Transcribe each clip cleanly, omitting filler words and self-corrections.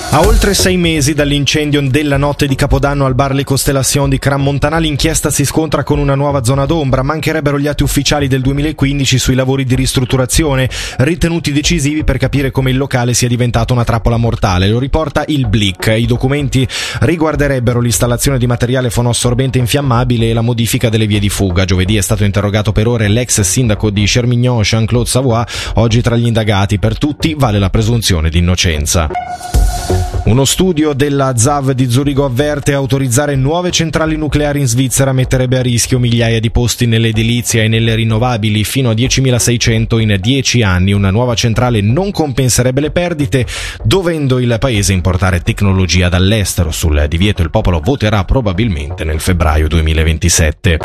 A oltre 6 mesi dall'incendio della notte di Capodanno al bar Le Constellations di Crans-Montana, l'inchiesta si scontra con una nuova zona d'ombra. Mancherebbero gli atti ufficiali del 2015 sui lavori di ristrutturazione, ritenuti decisivi per capire come il locale sia diventato una trappola mortale. Lo riporta il Blick. I documenti riguarderebbero l'installazione di materiale fonoassorbente infiammabile e la modifica delle vie di fuga. Giovedì è stato interrogato per ore l'ex sindaco di Chermignon, Jean-Claude Savoy, oggi tra gli indagati. Per tutti vale la presunzione di innocenza. Uno studio della ZAV di Zurigo avverte: autorizzare nuove centrali nucleari in Svizzera metterebbe a rischio migliaia di posti nell'edilizia e nelle rinnovabili, fino a 10.600 in 10 anni. Una nuova centrale non compenserebbe le perdite, dovendo il paese importare tecnologia dall'estero. Sul divieto il popolo voterà probabilmente nel febbraio 2027.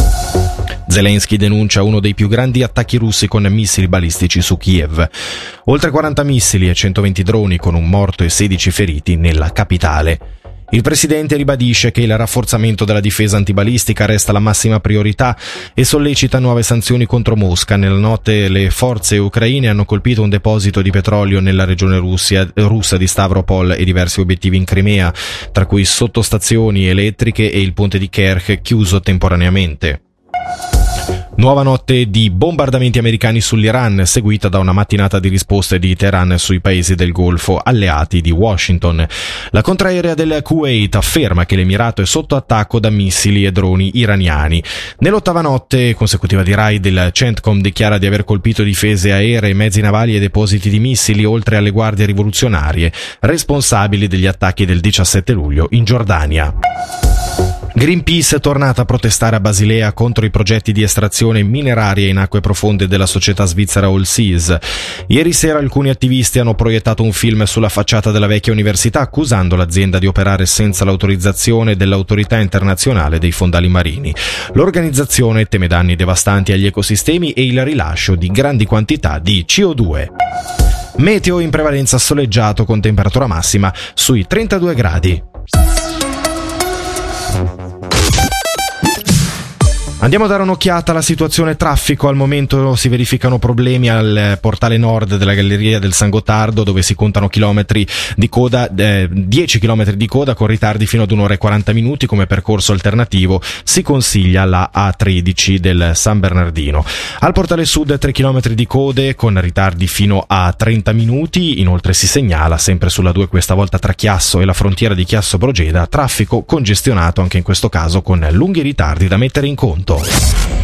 Zelensky denuncia uno dei più grandi attacchi russi con missili balistici su Kiev. Oltre 40 missili e 120 droni con un morto e 16 feriti nella capitale. Il presidente ribadisce che il rafforzamento della difesa antibalistica resta la massima priorità e sollecita nuove sanzioni contro Mosca. Nella notte le forze ucraine hanno colpito un deposito di petrolio nella regione russa di Stavropol e diversi obiettivi in Crimea, tra cui sottostazioni elettriche e il ponte di Kerch chiuso temporaneamente. Nuova notte di bombardamenti americani sull'Iran, seguita da una mattinata di risposte di Teheran sui paesi del Golfo alleati di Washington. La contraerea del Kuwait afferma che l'Emirato è sotto attacco da missili e droni iraniani. Nell'ottava notte consecutiva di raid, il CENTCOM dichiara di aver colpito difese aeree, mezzi navali e depositi di missili, oltre alle guardie rivoluzionarie, responsabili degli attacchi del 17 luglio in Giordania. Greenpeace è tornata a protestare a Basilea contro i progetti di estrazione mineraria in acque profonde della società svizzera Allseas. Ieri sera alcuni attivisti hanno proiettato un film sulla facciata della vecchia università, accusando l'azienda di operare senza l'autorizzazione dell'autorità internazionale dei fondali marini. L'organizzazione teme danni devastanti agli ecosistemi e il rilascio di grandi quantità di CO2. Meteo in prevalenza soleggiato con temperatura massima sui 32 gradi. Andiamo a dare un'occhiata alla situazione traffico. Al momento si verificano problemi al portale nord della Galleria del San Gottardo, dove si contano chilometri di coda, 10 chilometri di coda con ritardi fino ad 1 ora e 40 minuti. Come percorso alternativo si consiglia la A13 del San Bernardino. Al portale sud 3 chilometri di code con ritardi fino a 30 minuti. Inoltre si segnala, sempre sulla 2, questa volta tra Chiasso e la frontiera di Chiasso-Brogeda, traffico congestionato anche in questo caso con lunghi ritardi da mettere in conto.